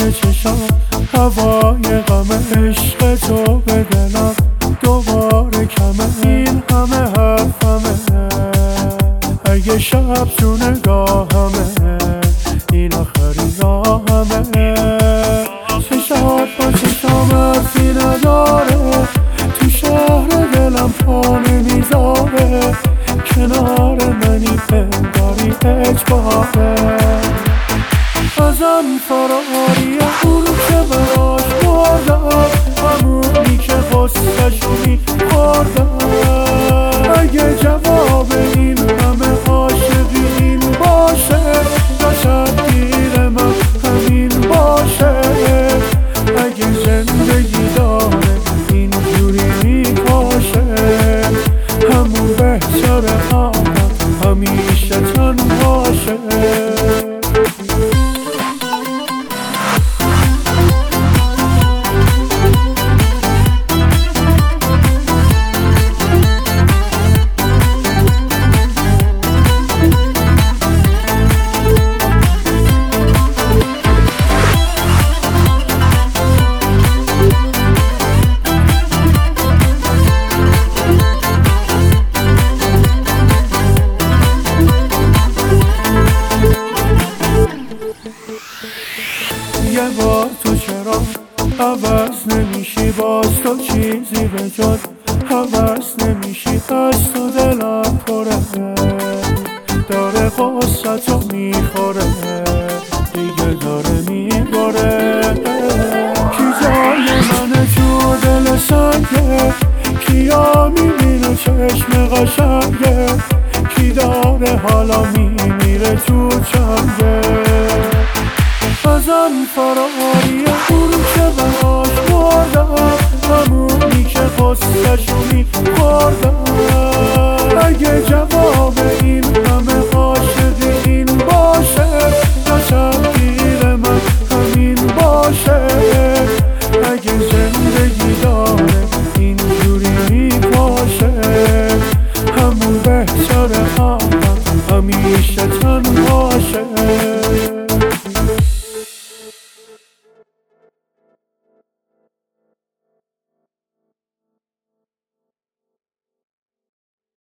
به چشام، هوای غم عشق تو به دلم دوباره کمه. این همه حرفمه اگه شب تو نگاهمه، این آخرین راهمه. چشات با چشام حرفی نداره، تو شهر دلم پا نمیذاره. کنار منی پنداری اجباره، ازم فراریه اون که براش مردم، همونی که غصه‌شو می‌خوردم. اگه جواب این همه عاشقین باشه، یا تقدیر من همین باشه. اگه زندگی داره اینجوری میکاشه، همون بهتره آدم همیشه تنهاشه. یه بار تو چرا عوض نمیشی، باز تو چیزی به جز عوض نمیشی. از تو دلم پره، داره غصتو میخوره، دیگه داره میبره. کی جای منه تو دل سنگه، کیا میبینه چشم قشنگه، کی داره حالا میمیره تو چنگه. ازم فراریه اون که براش مردم، همونی که غصه‌شو می‌خوردم. اگه جواب این همه